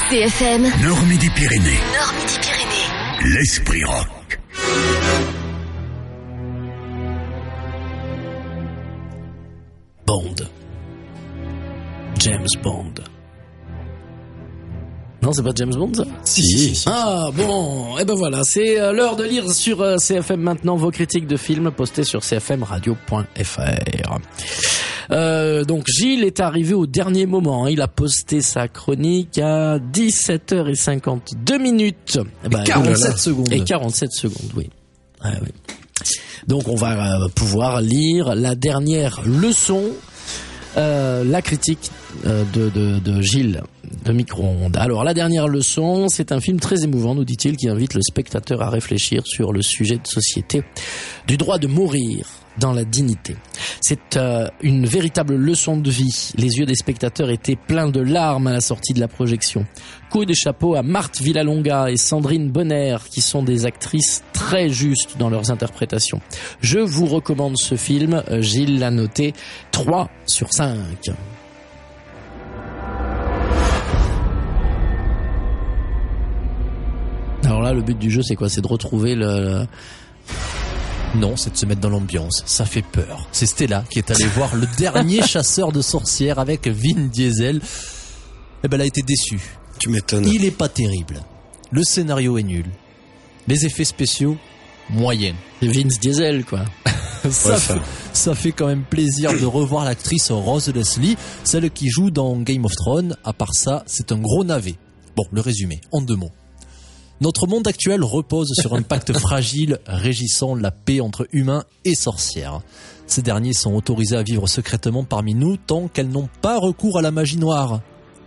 CFM Nord-Midi-Pyrénées. Nord-Midi-Pyrénées. L'esprit rock. Bond. James Bond. Non, c'est pas James Bond, ça ? Si. Ah, bon. Eh ben voilà, c'est l'heure de lire sur CFM maintenant vos critiques de films postées sur cfmradio.fr. Donc Gilles est arrivé au dernier moment. Il a posté sa chronique à 17h52. Et 47 secondes. Et 47 secondes, oui. Ah, oui. Donc on va pouvoir lire la dernière leçon, la critique de Gilles de Micro-ondes. Alors la dernière leçon, c'est un film très émouvant, nous dit-il, qui invite le spectateur à réfléchir sur le sujet de société du droit de mourir dans la dignité. C'est une véritable leçon de vie. Les yeux des spectateurs étaient pleins de larmes à la sortie de la projection. Coup de chapeau à Marthe Villalonga et Sandrine Bonner, qui sont des actrices très justes dans leurs interprétations. Je vous recommande ce film. Gilles l'a noté 3 sur 5. Alors là, le but du jeu, c'est quoi ? C'est de retrouver le... Non, c'est de se mettre dans l'ambiance. Ça fait peur. C'est Stella qui est allée voir le dernier chasseur de sorcières avec Vin Diesel. Eh ben, elle a été déçue. Tu m'étonnes. Il est pas terrible. Le scénario est nul. Les effets spéciaux, moyens. C'est Vin Diesel, quoi. Ça fait quand même plaisir de revoir l'actrice Rose Leslie, celle qui joue dans Game of Thrones. À part ça, c'est un gros navet. Bon, le résumé, en 2 mots. Notre monde actuel repose sur un pacte fragile régissant la paix entre humains et sorcières. Ces derniers sont autorisés à vivre secrètement parmi nous tant qu'elles n'ont pas recours à la magie noire.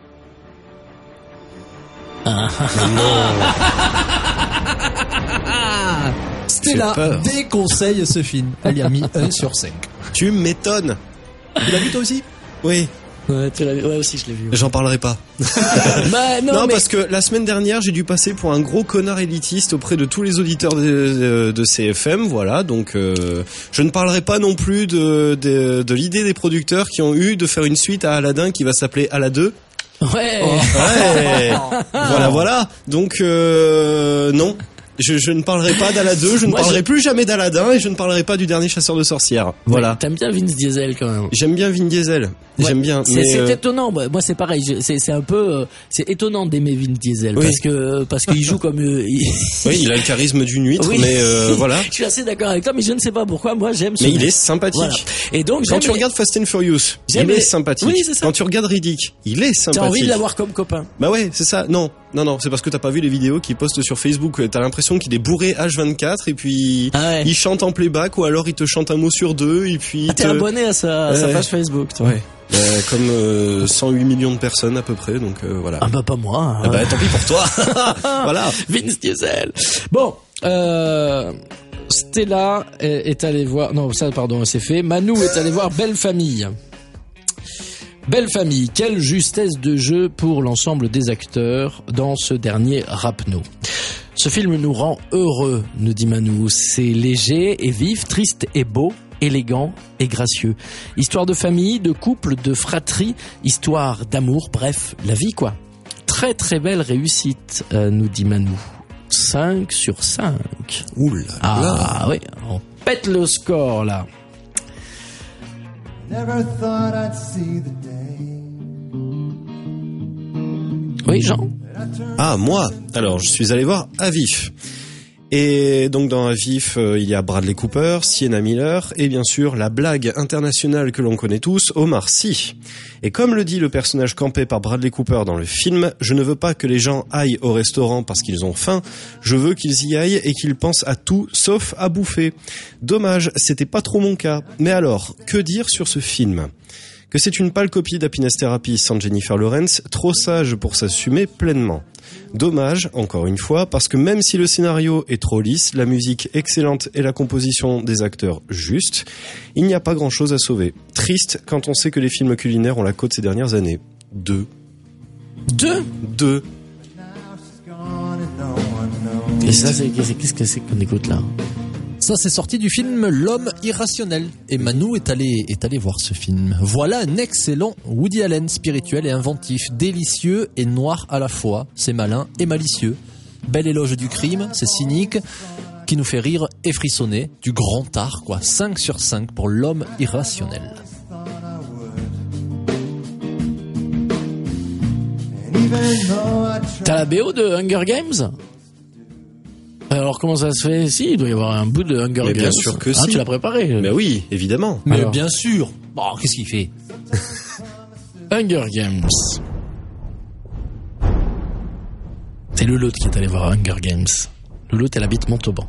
Stella déconseille ce film. Elle y a mis 1 sur 5. Tu m'étonnes. Tu l'as vu toi aussi ? Oui. Ouais, aussi je l'ai vu. Ouais. J'en parlerai pas. Bah, non, mais... parce que la semaine dernière, j'ai dû passer pour un gros connard élitiste auprès de tous les auditeurs de CFM, voilà. Donc, je ne parlerai pas non plus de l'idée des producteurs qui ont eu de faire une suite à Aladdin qui va s'appeler Aladdin. Ouais. Voilà. Donc, non. Je ne parlerai pas d'Aladdin, je ne parlerai plus jamais d'Aladdin et je ne parlerai pas du dernier chasseur de sorcières. Voilà. T'aimes bien Vin Diesel quand même. J'aime bien Vin Diesel. Ouais, j'aime bien. C'est étonnant. Moi, c'est pareil. C'est un peu, c'est étonnant d'aimer Vin Diesel parce qu'il joue comme. Oui, il a le charisme d'une huître, oui. Mais voilà. Je suis assez d'accord avec toi, mais je ne sais pas pourquoi. Moi, j'aime. Mais il est sympathique. Voilà. Et donc, quand tu regardes Fast and Furious, il est sympathique. Oui, c'est ça. Quand tu regardes Riddick, il est sympathique. T'as envie de l'avoir comme copain. Bah ouais, c'est ça. Non, c'est parce que t'as pas vu les vidéos qu'il poste sur Facebook. T'as l'impression qu'il est bourré H24 et puis il chante en playback ou alors il te chante un mot sur 2 et puis. T'es abonné à sa page Facebook, toi. Ouais. Comme 108 millions de personnes à peu près, donc voilà. Ah bah pas moi. Ah bah tant pis pour toi. Voilà. Vince Diesel. Bon, Stella est allée voir. Non, ça pardon, c'est fait. Manu est allée voir Belle Famille. Belle Famille, quelle justesse de jeu pour l'ensemble des acteurs dans ce dernier Rapno. Ce film nous rend heureux, nous dit Manu. C'est léger et vif, triste et beau, élégant et gracieux. Histoire de famille, de couple, de fratrie, histoire d'amour, bref, la vie quoi. Très très belle réussite, nous dit Manu. 5 sur 5. Oula. Ah oui, on pète le score là. Never thought I'd see the day. Oui, Jean. Ah, moi. Alors, je suis allé voir À Vif. Et donc dans À Vif, il y a Bradley Cooper, Sienna Miller et bien sûr la blague internationale que l'on connaît tous, Omar Sy. Et comme le dit le personnage campé par Bradley Cooper dans le film, je ne veux pas que les gens aillent au restaurant parce qu'ils ont faim, je veux qu'ils y aillent et qu'ils pensent à tout sauf à bouffer. Dommage, c'était pas trop mon cas. Mais alors, que dire sur ce film ? Que c'est une pâle copie d'Happiness Therapy sans Jennifer Lawrence, trop sage pour s'assumer pleinement. Dommage, encore une fois, parce que même si le scénario est trop lisse, la musique excellente et la composition des acteurs juste, il n'y a pas grand-chose à sauver. Triste quand on sait que les films culinaires ont la cote ces dernières années. 2. Et ça, qu'est-ce que c'est qu'on écoute là ? Ça, c'est sorti du film L'homme irrationnel. Et Manu est allé voir ce film. Voilà un excellent Woody Allen, spirituel et inventif, délicieux et noir à la fois. C'est malin et malicieux. Bel éloge du crime, c'est cynique, qui nous fait rire et frissonner. Du grand art, quoi. 5 sur 5 pour L'homme irrationnel. T'as la BO de Hunger Games ? Alors comment ça se fait ? Si, il doit y avoir un bout de Hunger Mais Games. bien sûr que si. Tu l'as préparé. Mais oui, évidemment. Mais Alors. bien sûr. Bon, qu'est-ce qu'il fait ? Hunger Games. C'est Louloute qui est allé voir Hunger Games. Louloute, elle habite Montauban.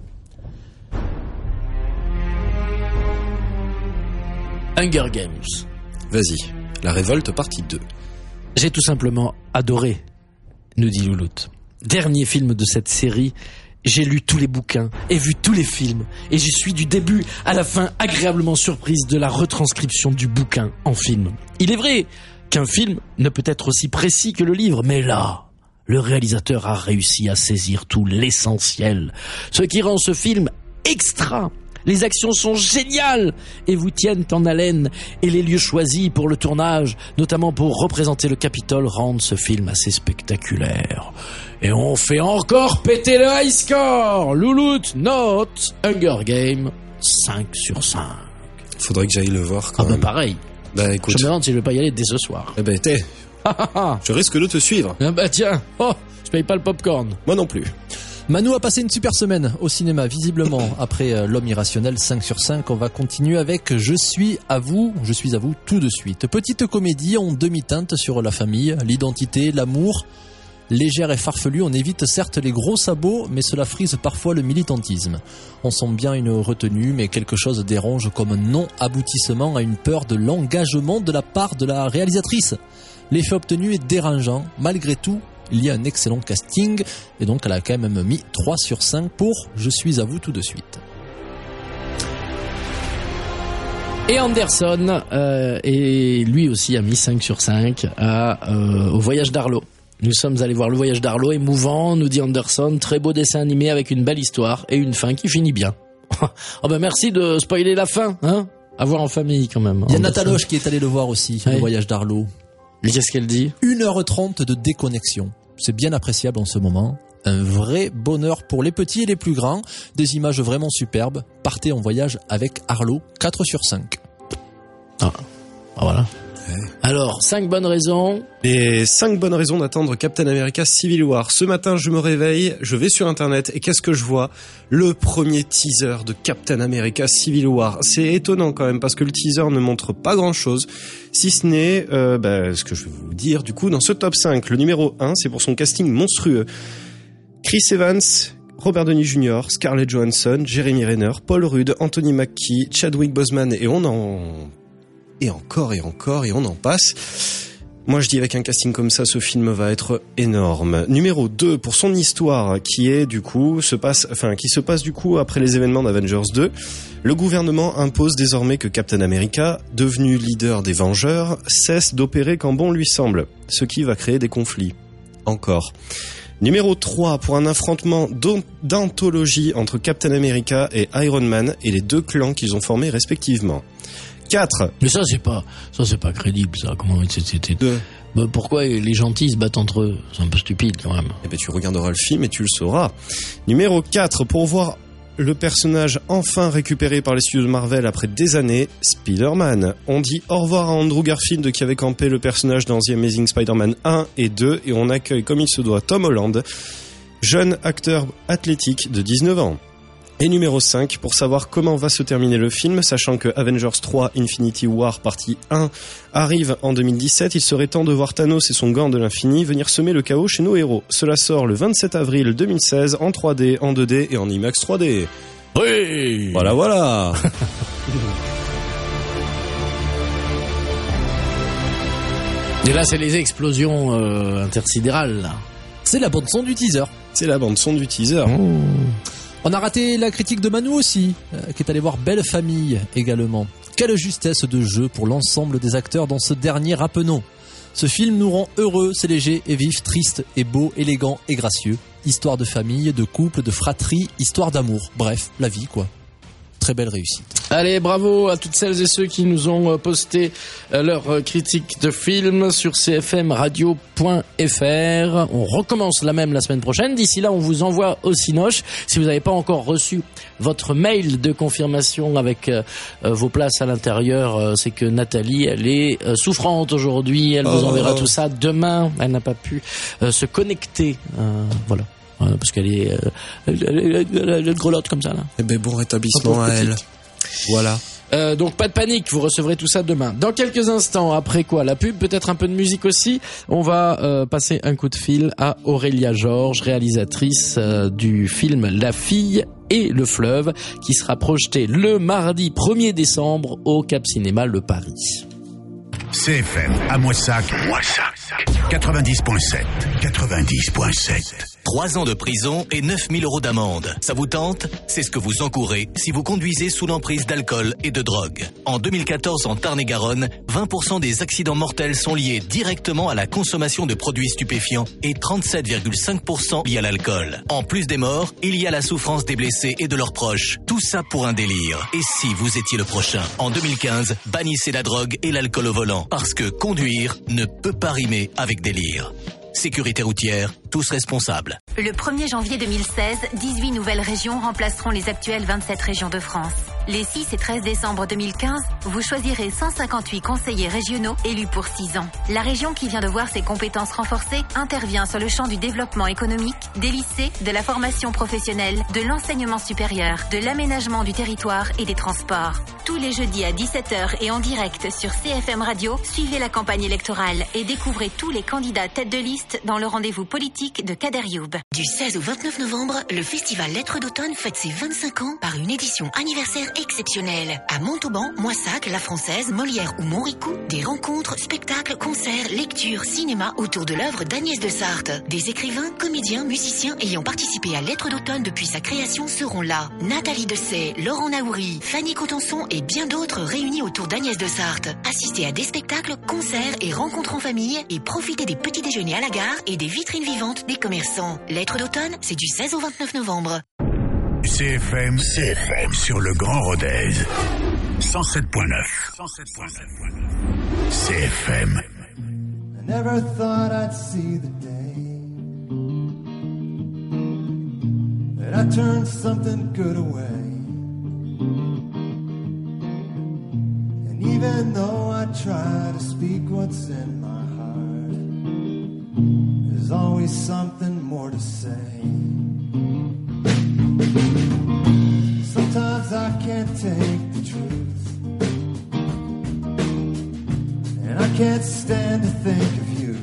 Hunger Games. Vas-y, la révolte partie 2. J'ai tout simplement adoré, nous dit Louloute. Dernier film de cette série, j'ai lu tous les bouquins et vu tous les films, et j'y suis du début à la fin agréablement surprise de la retranscription du bouquin en film. Il est vrai qu'un film ne peut être aussi précis que le livre, mais là, le réalisateur a réussi à saisir tout l'essentiel, ce qui rend ce film extra. Les actions sont géniales et vous tiennent en haleine, et les lieux choisis pour le tournage, notamment pour représenter le Capitole, rendent ce film assez spectaculaire. Et on fait encore péter le high score. Louloute note Hunger Game 5 sur 5. Faudrait que j'aille le voir quand Ah bah même. pareil. Bah écoute. Je me demande si je vais pas y aller dès ce soir. Eh ben je risque de te suivre. Ah bah tiens, je paye pas le popcorn. Moi non plus. Manu a passé une super semaine au cinéma, visiblement. Après L'homme irrationnel 5 sur 5, on va continuer avec Je suis à vous tout de suite. Petite comédie en demi-teinte sur la famille, l'identité, l'amour. Légère et farfelue, on évite certes les gros sabots, mais cela frise parfois le militantisme. On sent bien une retenue, mais quelque chose dérange comme non-aboutissement à une peur de l'engagement de la part de la réalisatrice. L'effet obtenu est dérangeant. Malgré tout, il y a un excellent casting, et donc elle a quand même mis 3 sur 5 pour Je suis à vous tout de suite. Et Anderson, et lui aussi a mis 5 sur 5 au Voyage d'Arlo. Nous sommes allés voir le Voyage d'Arlo, émouvant, nous dit Anderson, très beau dessin animé avec une belle histoire et une fin qui finit bien. Oh ben merci de spoiler la fin, hein, à voir en famille quand même. Il y a Anderson. Nataloche qui est allé le voir aussi, Ouais. le Voyage d'Arlo. Mais qu'est-ce qu'elle dit ? 1h30 de déconnexion. C'est bien appréciable en ce moment. Un vrai bonheur pour les petits et les plus grands. Des images vraiment superbes. Partez en voyage avec Arlo, 4 sur 5. Ah voilà. Ouais. Alors, 5 bonnes raisons. Les 5 bonnes raisons d'attendre Captain America Civil War. Ce matin, je me réveille, je vais sur Internet et qu'est-ce que je vois ? Le premier teaser de Captain America Civil War. C'est étonnant quand même parce que le teaser ne montre pas grand-chose, si ce n'est ce que je vais vous dire. Du coup, dans ce top 5, le numéro 1, c'est pour son casting monstrueux. Chris Evans, Robert Downey Jr., Scarlett Johansson, Jeremy Renner, Paul Rudd, Anthony Mackie, Chadwick Boseman et on en passe. Moi, je dis avec un casting comme ça, ce film va être énorme. Numéro 2, pour son histoire, qui se passe du coup après les événements d'Avengers 2. Le gouvernement impose désormais que Captain America, devenu leader des Vengeurs, cesse d'opérer quand bon lui semble, ce qui va créer des conflits. Encore. Numéro 3, pour un affrontement d'anthologie entre Captain America et Iron Man et les deux clans qu'ils ont formés respectivement. 4. Mais ça c'est pas crédible ça. Comment c'était pourquoi les gentils se battent entre eux ? C'est un peu stupide quand même. Eh ben tu regarderas le film et tu le sauras. Numéro 4, pour voir le personnage enfin récupéré par les studios de Marvel après des années, Spider-Man. On dit au revoir à Andrew Garfield qui avait campé le personnage dans The Amazing Spider-Man 1 et 2 et on accueille comme il se doit Tom Holland, jeune acteur athlétique de 19 ans. Et numéro 5, pour savoir comment va se terminer le film, sachant que Avengers 3 Infinity War partie 1 arrive en 2017, il serait temps de voir Thanos et son gant de l'infini venir semer le chaos chez nos héros. Cela sort le 27 avril 2016 en 3D, en 2D et en IMAX 3D. Oui. Voilà. Et là c'est les explosions intersidérales là. C'est la bande son du teaser. C'est la bande son du teaser. On a raté la critique de Manu aussi, qui est allé voir Belle Famille également. Quelle justesse de jeu pour l'ensemble des acteurs dans ce dernier rappenon. Ce film nous rend heureux, c'est léger et vif, triste et beau, élégant et gracieux. histoire de famille, de couple, de fratrie, histoire d'amour. Bref, la vie quoi. Très belle réussite. Allez, bravo à toutes celles et ceux qui nous ont posté leurs critiques de films sur cfmradio.fr. On recommence la même la semaine prochaine. D'ici là, on vous envoie au Cinoche. Si vous n'avez pas encore reçu votre mail de confirmation avec vos places à l'intérieur, c'est que Nathalie, elle est souffrante aujourd'hui. Elle vous enverra tout ça demain. Elle n'a pas pu se connecter. Voilà. Parce qu'elle est, elle grelotte comme ça là. Eh ben bon rétablissement à elle. Voilà. Donc pas de panique, vous recevrez tout ça demain. Dans quelques instants, après quoi, la pub, peut-être un peu de musique aussi. On va passer un coup de fil à Aurélia Georges, réalisatrice du film La Fille et le Fleuve, qui sera projeté le mardi 1er décembre au Cap Cinéma Le Paris. CFM à Moissac. 90.7. 90.7. 3 ans de prison et 9 000 € d'amende. Ça vous tente? C'est ce que vous encourez si vous conduisez sous l'emprise d'alcool et de drogue. En 2014, en Tarn-et-Garonne, 20% des accidents mortels sont liés directement à la consommation de produits stupéfiants et 37,5% liés à l'alcool. En plus des morts, il y a la souffrance des blessés et de leurs proches. Tout ça pour un délire. Et si vous étiez le prochain? En 2015, bannissez la drogue et l'alcool au volant. Parce que conduire ne peut pas rimer avec délire. Sécurité routière, tous responsables. Le 1er janvier 2016, 18 nouvelles régions remplaceront les actuelles 27 régions de France. Les 6 et 13 décembre 2015, vous choisirez 158 conseillers régionaux élus pour 6 ans. La région qui vient de voir ses compétences renforcées intervient sur le champ du développement économique, des lycées, de la formation professionnelle, de l'enseignement supérieur, de l'aménagement du territoire et des transports. Tous les jeudis à 17h et en direct sur CFM Radio, suivez la campagne électorale et découvrez tous les candidats tête de liste dans le rendez-vous politique de Kader Youb. Du 16 au 29 novembre, le festival Lettres d'automne fête ses 25 ans par une édition anniversaire exceptionnelle. À Montauban, Moissac, La Française, Molière ou Montricou, des rencontres, spectacles, concerts, lectures, cinéma autour de l'œuvre d'Agnès de Sarthe. Des écrivains, comédiens, musiciens ayant participé à Lettres d'automne depuis sa création seront là. Nathalie Dessay, Laurent Naouri, Fanny Cotenson et bien d'autres réunis autour d'Agnès de Sarthe. Assistez à des spectacles, concerts et rencontres en famille et profitez des petits déjeuners à la gare et des vitrines vivantes des commerçants. Lettres d'automne, c'est du 16 au 29 novembre. CFM sur le Grand Rodez. 107.9. CFM. I never thought I'd see the day that I turned something good away. And even though I try to speak what's in my heart, there's always something more to say. Sometimes I can't take the truth, and I can't stand to think of you.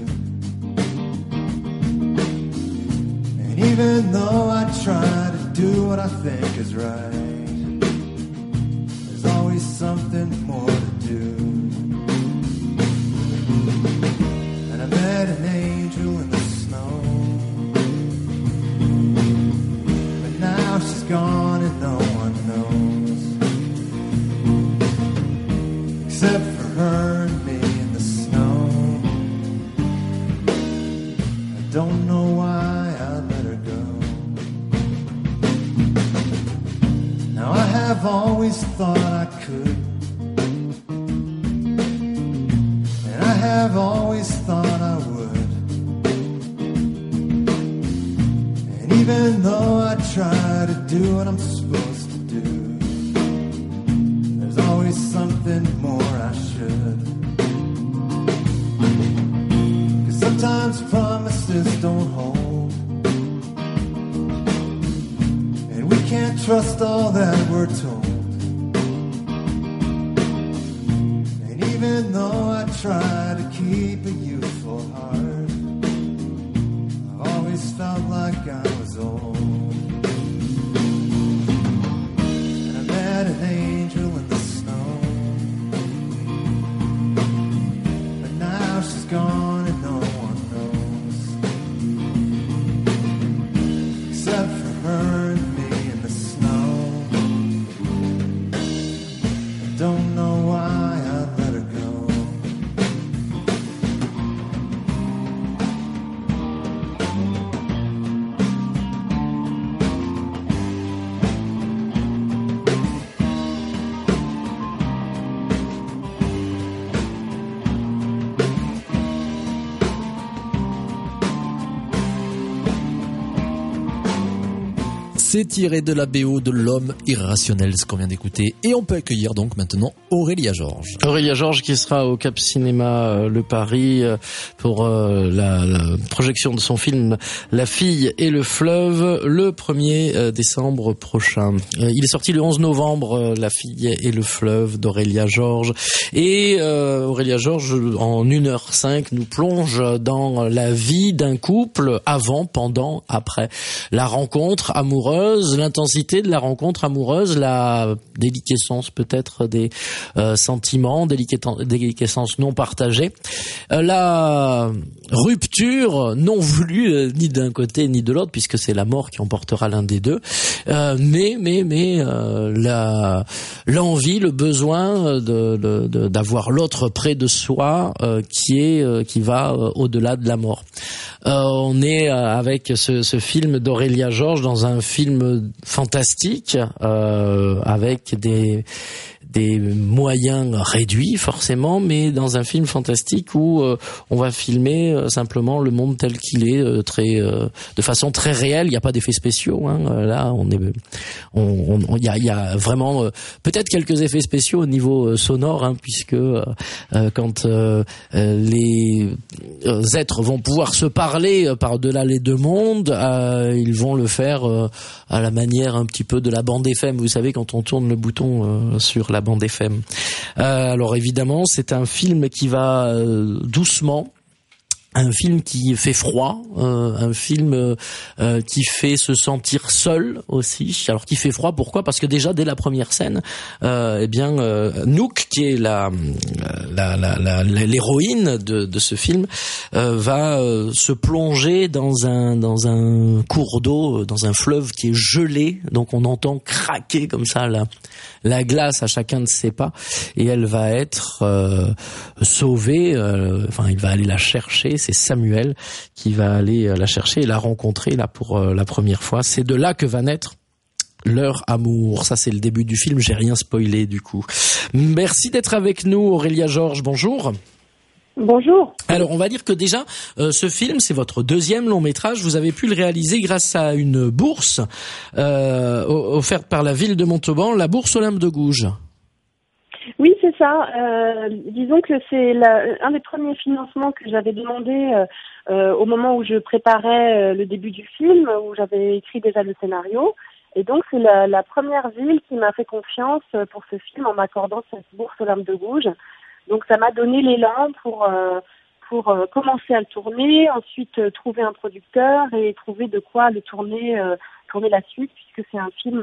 And even though I try to do what I think is right, there's always something more to do. And I met an angel in the snow, but now she's gone and no one knows, except for her and me in the snow. I don't know why I let her go. Now I have always thought I could, and I have always thought I would. And even though I try to do what I'm supposed to do, there's always something more I should. 'Cause sometimes promises don't hold, and we can't trust all that we're told. And even though I try to keep a youthful heart, I've always felt like I was old. And I met an angel in the snow, but now she's gone and no one knows, except for her and me in the snow. I don't know why I let her go. C'est tiré de la BO de L'Homme Irrationnel, ce qu'on vient d'écouter. Et on peut accueillir donc maintenant Aurélia Georges. Aurélia Georges qui sera au Cap Cinéma Le Paris pour la projection de son film La fille et le fleuve le 1er décembre prochain. Il est sorti le 11 novembre, La fille et le fleuve d'Aurélia Georges. Et Aurélia Georges, en 1h05, nous plonge dans la vie d'un couple avant, pendant, après. La rencontre amoureuse, l'intensité de la rencontre amoureuse, la déliquescence peut-être des sentiments, déliquescence non partagée, la rupture non voulue ni d'un côté ni de l'autre, puisque c'est la mort qui emportera l'un des deux, mais l'envie, le besoin d'avoir l'autre près de soi, qui va au-delà de la mort. On est avec ce film d'Aurélia Georges dans un film fantastique, avec des moyens réduits forcément, mais dans un film fantastique où on va filmer simplement le monde tel qu'il est, de façon très réelle. Il n'y a pas d'effets spéciaux. Là, il y a vraiment peut-être quelques effets spéciaux au niveau sonore, puisque quand les êtres vont pouvoir se parler par-delà les deux mondes, ils vont le faire à la manière un petit peu de la bande FM. Vous savez, quand on tourne le bouton sur la bande FM. Alors évidemment, c'est un film qui va doucement, un film qui fait froid, un film qui fait se sentir seul aussi. Alors qui fait froid, pourquoi ? Parce que déjà dès la première scène, Nook, qui est l'héroïne de ce film, va se plonger dans un cours d'eau, dans un fleuve qui est gelé. Donc on entend craquer comme ça la glace à chacun de ses pas, et elle va être sauvée. Il va aller la chercher. C'est Samuel qui va aller la chercher et la rencontrer là pour la première fois. C'est de là que va naître leur amour. Ça, c'est le début du film. J'ai rien spoilé du coup. Merci d'être avec nous, Aurélia Georges. Bonjour. Bonjour. Alors, on va dire que déjà, ce film, c'est votre deuxième long métrage. Vous avez pu le réaliser grâce à une bourse offerte par la ville de Montauban, la bourse Olympe de Gouges. Oui, c'est ça. Disons que c'est un des premiers financements que j'avais demandé au moment où je préparais le début du film, où j'avais écrit déjà le scénario. Et donc, c'est la première ville qui m'a fait confiance pour ce film en m'accordant cette bourse Olympe de Gouges. Donc, ça m'a donné l'élan pour commencer à le tourner, ensuite trouver un producteur et trouver de quoi le tourner la suite, puisque c'est un film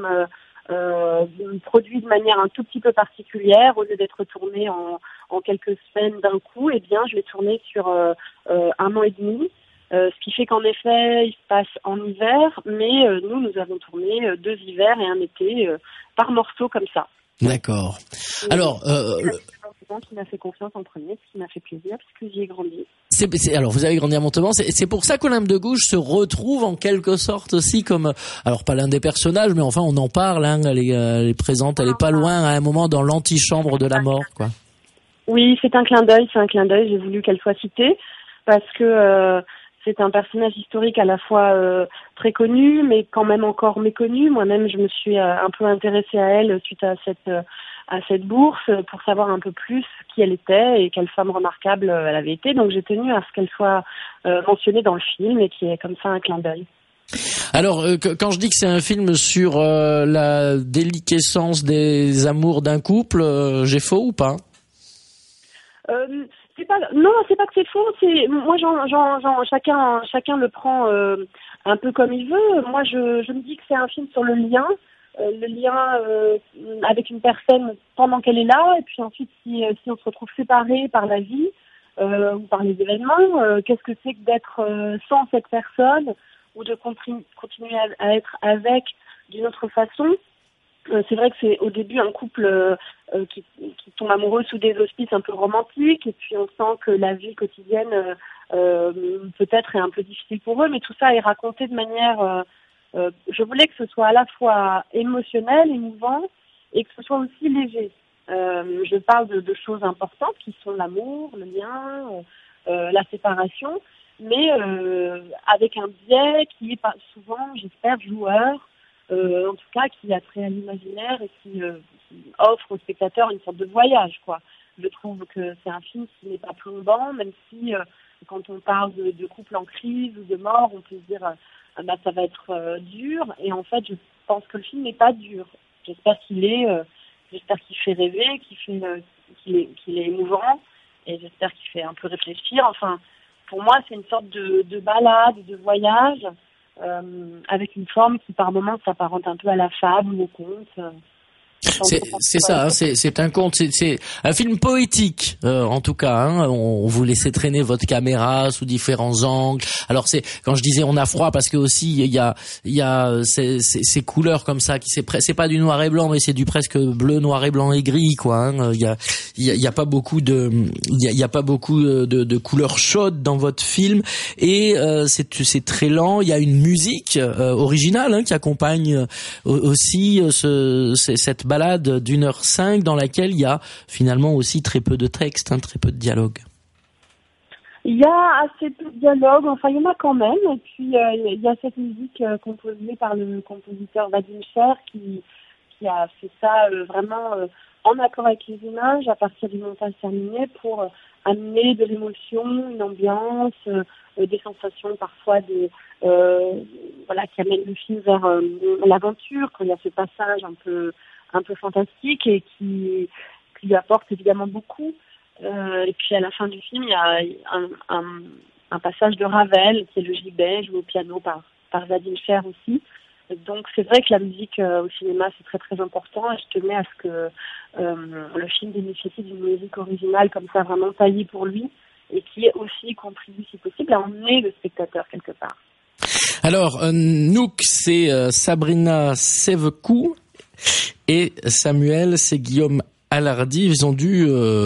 produit de manière un tout petit peu particulière. Au lieu d'être tourné en quelques semaines d'un coup, eh bien, je l'ai tourné sur 1 an et demi. Ce qui fait qu'en effet, il se passe en hiver, mais nous avons tourné 2 hivers et un été par morceaux comme ça. D'accord. Alors, qui m'a fait confiance en premier, ce qui m'a fait plaisir, puisque j'y ai grandi. Alors, vous avez grandi à Montauban, c'est pour ça qu'Olympe de Gouges se retrouve en quelque sorte aussi comme, alors pas l'un des personnages, mais enfin on en parle, elle est présente, elle est pas loin à un moment dans l'antichambre de la mort, quoi. Oui, c'est un clin d'œil, j'ai voulu qu'elle soit citée, parce que c'est un personnage historique à la fois très connu, mais quand même encore méconnu. Moi-même, je me suis un peu intéressée à elle suite à cette bourse pour savoir un peu plus qui elle était et quelle femme remarquable elle avait été. Donc j'ai tenu à ce qu'elle soit mentionnée dans le film et qu'il y ait comme ça un clin d'œil. Alors, quand je dis que c'est un film sur la déliquescence des amours d'un couple, j'ai faux ou pas ? C'est pas que c'est faux. Moi, chacun le prend un peu comme il veut. Moi, je me dis que c'est un film sur le lien avec une personne pendant qu'elle est là, et puis ensuite si on se retrouve séparés par la vie ou par les événements, qu'est-ce que c'est que d'être sans cette personne ou de continuer à être avec d'une autre façon. C'est vrai que c'est au début un couple qui tombe amoureux sous des auspices un peu romantiques, et puis on sent que la vie quotidienne peut-être est un peu difficile pour eux, mais tout ça est raconté de manière... je voulais que ce soit à la fois émotionnel, émouvant, et que ce soit aussi léger. Je parle de choses importantes qui sont l'amour, le lien, la séparation, mais avec un biais qui est souvent, j'espère, joueur, en tout cas qui a trait à l'imaginaire et qui offre au spectateur une sorte de voyage, quoi. Je trouve que c'est un film qui n'est pas plombant, même si quand on parle de couple en crise ou de mort, on peut se dire ça va être dur. Et en fait, je pense que le film n'est pas dur. J'espère qu'il fait rêver, qu'il est émouvant, et j'espère qu'il fait un peu réfléchir. Enfin, pour moi, c'est une sorte de balade, de voyage, avec une forme qui par moments s'apparente un peu à la fable ou au conte. C'est ça, hein, c'est un conte, c'est un film poétique en tout cas. Hein, on vous laissez traîner votre caméra sous différents angles. Alors c'est quand je disais on a froid parce que aussi il y a ces couleurs comme ça qui c'est pas du noir et blanc mais c'est du presque bleu, noir et blanc et gris quoi. Hein. Il y a pas beaucoup de couleurs chaudes dans votre film et c'est très lent. Il y a une musique originale hein, qui accompagne aussi cette balade d'1h05 dans laquelle il y a finalement aussi très peu de texte, hein, très peu de dialogue. Il y a assez peu de dialogue, enfin il y en a quand même, et puis il y a cette musique composée par le compositeur Vadim Sher qui a fait ça vraiment en accord avec les images à partir du montage terminé pour amener de l'émotion, une ambiance, des sensations parfois qui amènent le film vers l'aventure, quand il y a ce passage un peu fantastique et qui lui apporte évidemment beaucoup. Et puis à la fin du film, il y a un passage de Ravel, qui est le gibet, joué au piano par Vadim Sher aussi. Donc c'est vrai que la musique au cinéma, c'est très très important et je tenais à ce que le film bénéficie d'une musique originale comme ça, vraiment taillée pour lui et qui aussi contribue si possible à emmener le spectateur quelque part. Alors, Nouk, c'est Sabrina Sevekou et Samuel, c'est Guillaume Alardi. Ils ont dû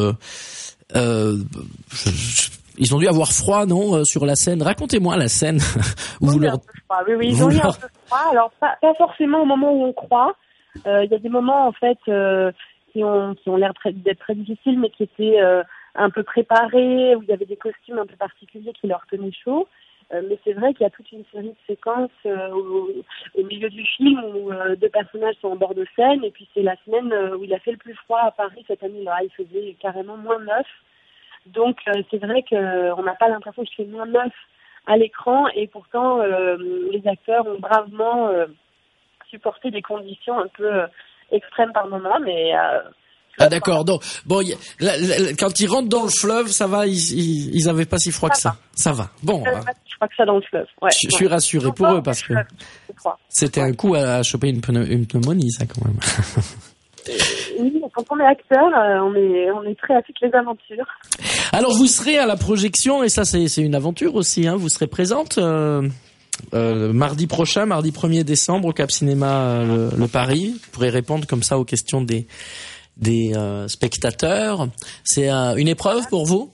avoir froid, non, sur la scène. Racontez-moi la scène où vous leur... Oui, ils ont eu un peu froid. Alors, pas forcément au moment où on croit. Il y a des moments, en fait, qui ont l'air d'être très difficiles, mais qui étaient un peu préparés, où il y avait des costumes un peu particuliers qui leur tenaient chaud. Mais c'est vrai qu'il y a toute une série de séquences au milieu du film où deux personnages sont en bord de scène, et puis c'est la semaine où il a fait le plus froid à Paris cette année-là. Il faisait carrément -9. Donc c'est vrai qu'on n'a pas l'impression qu'il fait -9 à l'écran, et pourtant les acteurs ont bravement supporté des conditions un peu extrêmes par moment, mais... Ah d'accord, donc bon, quand ils rentrent dans le fleuve, ça va, ils avaient pas si froid que ça. Ça va. Bon. Je crois que ça dans le fleuve. Ouais, je suis rassuré pour eux parce que c'était un coup à choper une pneumonie, ça quand même. Oui, quand on est acteur, on est prêt à toutes les aventures. Alors vous serez à la projection et ça c'est une aventure aussi. Hein. Vous serez présente mardi prochain, mardi 1er décembre au Cap Cinéma le Paris. Vous pourrez répondre comme ça aux questions des spectateurs. C'est une épreuve pour vous?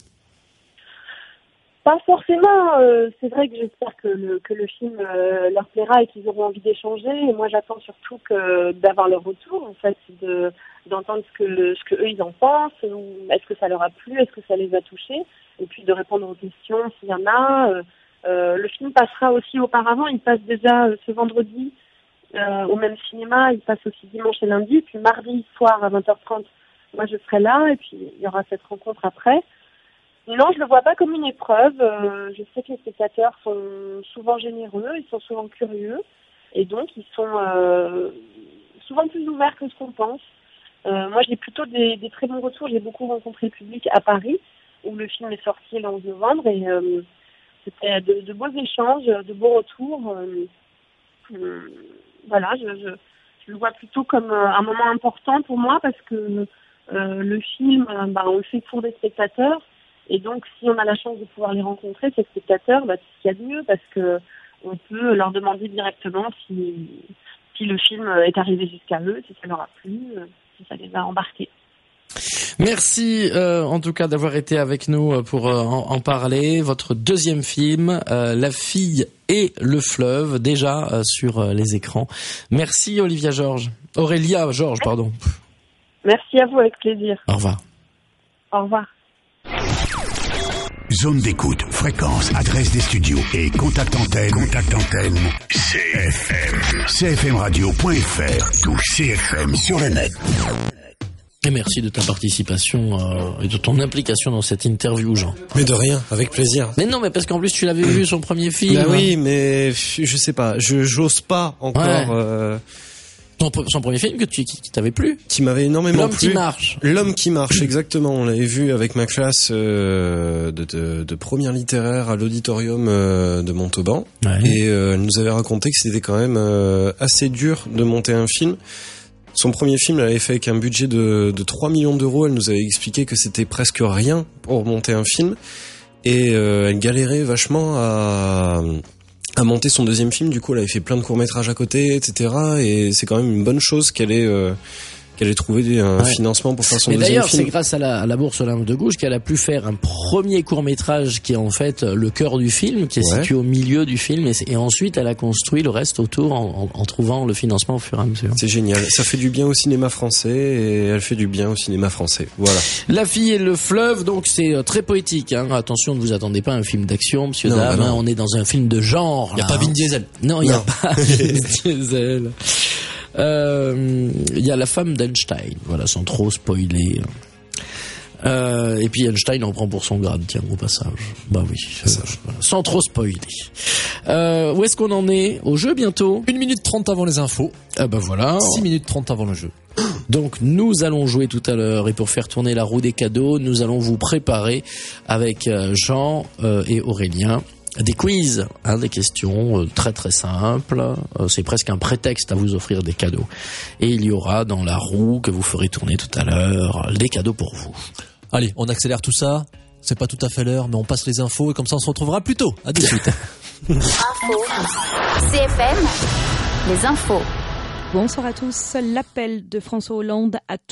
Pas forcément. C'est vrai que j'espère que le film leur plaira et qu'ils auront envie d'échanger. Et moi, j'attends surtout d'avoir leur retour, en fait, d'entendre ce que eux ils en pensent. Est-ce que ça leur a plu? Est-ce que ça les a touchés? Et puis de répondre aux questions s'il y en a. Le film passera aussi auparavant. Il passe déjà ce vendredi au même cinéma. Il passe aussi dimanche et lundi. Puis mardi soir à 20h30, moi je serai là. Et puis il y aura cette rencontre après. Non, je le vois pas comme une épreuve. Je sais que les spectateurs sont souvent généreux, ils sont souvent curieux, et donc ils sont souvent plus ouverts que ce qu'on pense. Moi, j'ai plutôt des très bons retours. J'ai beaucoup rencontré le public à Paris, où le film est sorti le 11 novembre, et c'était de beaux échanges, de beaux retours. Voilà, je le vois plutôt comme un moment important pour moi, parce que le film, on le fait pour des spectateurs. Et donc, si on a la chance de pouvoir les rencontrer, ces spectateurs, c'est ce qu'il y a de mieux, parce que on peut leur demander directement si le film est arrivé jusqu'à eux, si ça leur a plu, si ça les a embarqués. Merci en tout cas d'avoir été avec nous pour en parler. Votre deuxième film, La fille et le fleuve, déjà sur les écrans. Merci Aurélia Georges, pardon. Merci à vous, avec plaisir. Au revoir. Au revoir. Zone d'écoute, fréquence, adresse des studios et contact antenne. CFM. CFMradio.fr. Tout CFM sur le net. Et merci de ta participation et de ton implication dans cette interview, Jean. Mais de rien, avec plaisir. Mais non, mais parce qu'en plus tu l'avais vu son premier film. Bah oui, mais je sais pas, j'ose pas encore. Ouais. Son premier film qui t'avait plu, qui m'avait énormément L'homme plu. qui marche. L'homme qui marche, exactement. On l'avait vu avec ma classe de première littéraire à l'auditorium de Montauban. Ouais. Et elle nous avait raconté que c'était quand même assez dur de monter un film. Son premier film, elle avait fait avec un budget de 3 millions d'euros. Elle nous avait expliqué que c'était presque rien pour monter un film. Et elle galérait vachement à monter son deuxième film. Du coup, elle avait fait plein de courts-métrages à côté, etc. Et c'est quand même une bonne chose qu'elle ait trouvé un financement pour faire son deuxième film. Et d'ailleurs, c'est grâce à la Bourse Olympe de Gouges qu'elle a pu faire un premier court-métrage qui est en fait le cœur du film, qui est situé au milieu du film, et ensuite elle a construit le reste autour en trouvant le financement au fur et à mesure. C'est génial. Ça fait du bien au cinéma français et elle fait du bien au cinéma français. Voilà. La fille et le fleuve, donc c'est très poétique. Hein. Attention, ne vous attendez pas à un film d'action, monsieur dame. On est dans un film de genre. Il n'y a pas Vin Diesel. Non, il n'y a pas Vin Diesel. Il y a la femme d'Einstein, voilà, sans trop spoiler. Et puis Einstein en prend pour son grade, tiens, au passage. Bah oui, voilà, sans trop spoiler. Où est-ce qu'on en est? Au jeu bientôt? 1 minute 30 avant les infos. Ah bah voilà. 6 minutes 30 avant le jeu. Donc nous allons jouer tout à l'heure, et pour faire tourner la roue des cadeaux, nous allons vous préparer avec Jean et Aurélien des quiz, des questions très très simples. C'est presque un prétexte à vous offrir des cadeaux. Et il y aura dans la roue que vous ferez tourner tout à l'heure des cadeaux pour vous. Allez, on accélère tout ça. C'est pas tout à fait l'heure, mais on passe les infos et comme ça on se retrouvera plus tôt. À de suite. Info. CFM. Les infos. Bonsoir à tous. L'appel de François Hollande à